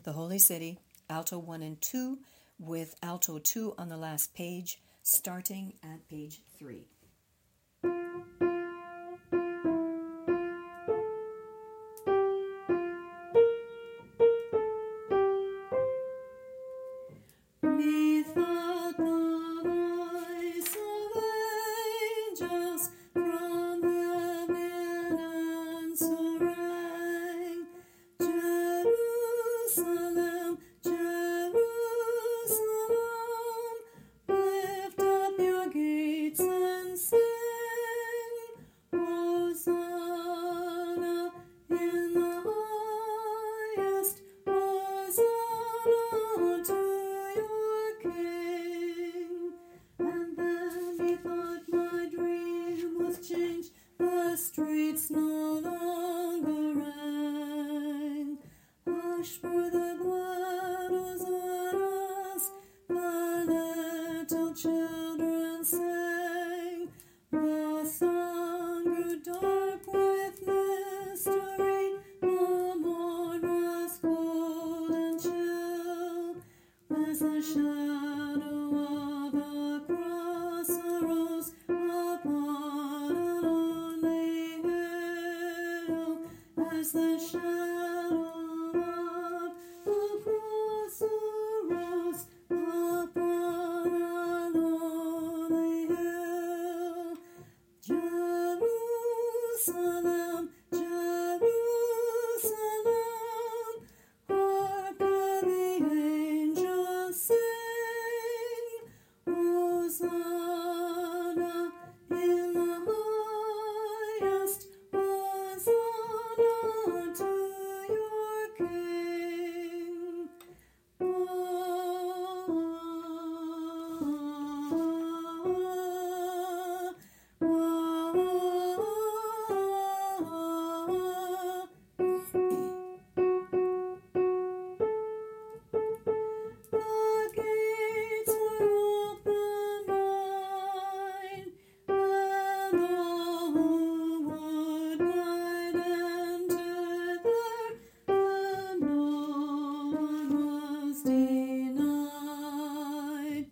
The Holy City, Alto 1 and 2, with Alto 2 on the last page, starting at page 3. Methought the voice of angels from heaven answering, Jerusalem, Jerusalem, lift up your gates and sing, Hosanna in the highest, Hosanna to your King. And then methought my dream was changed, the streets no longer rang. Hush for the glad hosannas, the little children sang. The sun grew dark with mystery, the morn was cold and chill, as the shadow of a cross arose upon a lonely hill, as the shadow of the cross arose upon a lonely hill. Jerusalem, Jerusalem, hark how the angels sing, Hosanna in the highest, Hosanna to your King. The gates were open wide, and all who would might enter there, and no one was denied.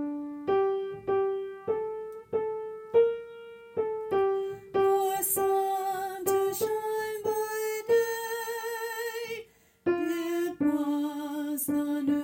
For sun to shine by day, it was the new